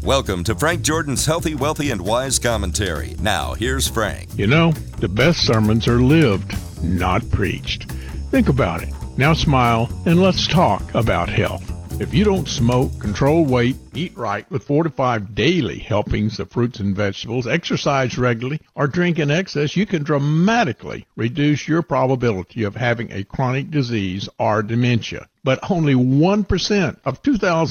Welcome to Frank Jordan's Healthy, Wealthy, and Wise Commentary. Now, here's Frank. You know, the best sermons are lived, not preached. Think about it. Now smile and let's talk about health. If you don't smoke, control weight, eat right with 4 to 5 daily helpings of fruits and vegetables, exercise regularly, or drink in excess, you can dramatically reduce your probability of having a chronic disease or dementia. But only 1% of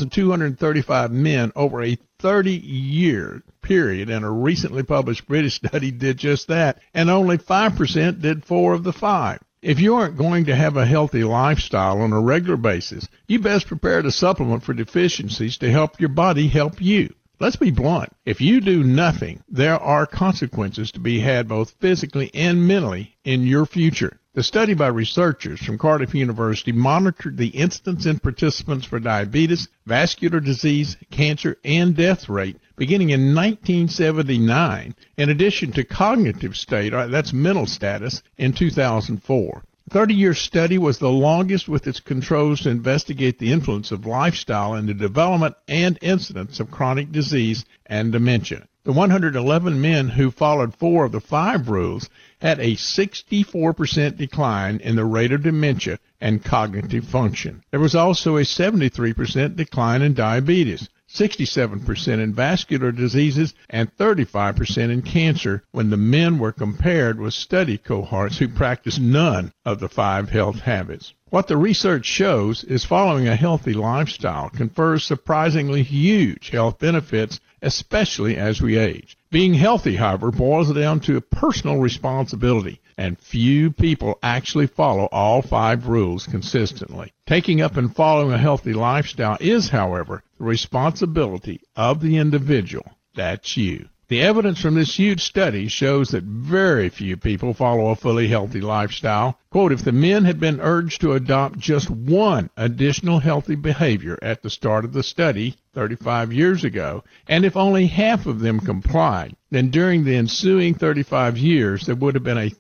2,235 men over a 30-year period in a recently published British study did just that, and only 5% did 4 of the 5. If you aren't going to have a healthy lifestyle on a regular basis, you best prepare to supplement for deficiencies to help your body help you. Let's be blunt. If you do nothing, there are consequences to be had both physically and mentally in your future. The study by researchers from Cardiff University monitored the incidence in participants for diabetes, vascular disease, cancer, and death rate beginning in 1979, in addition to cognitive state, that's mental status, in 2004. The 30-year study was the longest with its controls to investigate the influence of lifestyle in the development and incidence of chronic disease and dementia. The 111 men who followed 4 of the 5 rules had a 64% decline in the rate of dementia and cognitive function. There was also a 73% decline in diabetes, 67% in vascular diseases, and 35% in cancer when the men were compared with study cohorts who practiced none of the 5 health habits. What the research shows is following a healthy lifestyle confers surprisingly huge health benefits, especially as we age. Being healthy, however, boils down to a personal responsibility, and few people actually follow all 5 rules consistently. Taking up and following a healthy lifestyle is, however, the responsibility of the individual. That's you. The evidence from this huge study shows that very few people follow a fully healthy lifestyle. Quote, if the men had been urged to adopt just one additional healthy behavior at the start of the study 35 years ago, and if only half of them complied, then during the ensuing 35 years, there would have been a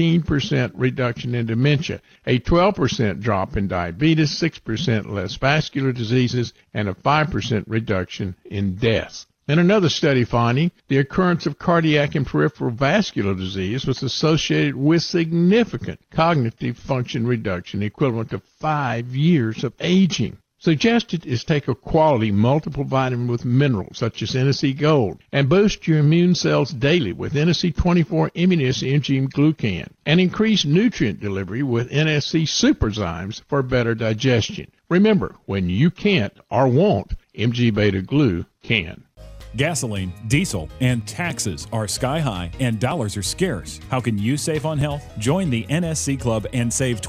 13% reduction in dementia, a 12% drop in diabetes, 6% less vascular diseases, and a 5% reduction in deaths. In another study finding, the occurrence of cardiac and peripheral vascular disease was associated with significant cognitive function reduction equivalent to 5 years of aging. Suggested is take a quality multiple vitamin with minerals such as NSC Gold and boost your immune cells daily with NSC 24 Immunoenzyme Glucan and increase nutrient delivery with NSC Superzymes for better digestion. Remember, when you can't or won't, MG Beta Glu can. Gasoline, diesel, and taxes are sky high and dollars are scarce. How can you save on health? Join the NSC Club and save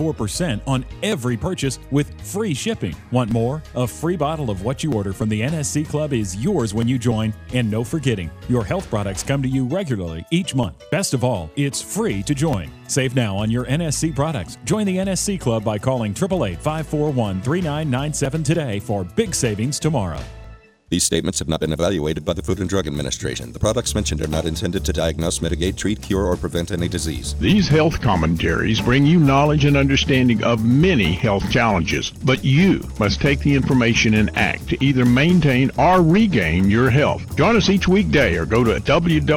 24% on every purchase with free shipping. Want more? A free bottle of what you order from the NSC Club is yours when you join. And no forgetting, your health products come to you regularly each month. Best of all, it's free to join. Save now on your NSC products. Join the NSC Club by calling 888-541-3997 today for big savings tomorrow. These statements have not been evaluated by the Food and Drug Administration. The products mentioned are not intended to diagnose, mitigate, treat, cure, or prevent any disease. These health commentaries bring you knowledge and understanding of many health challenges, but you must take the information and act to either maintain or regain your health. Join us each weekday or go to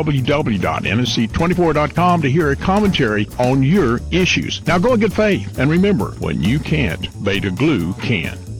www.nsc24.com to hear a commentary on your issues. Now go in good faith, and remember, when you can't, Beta Glu can.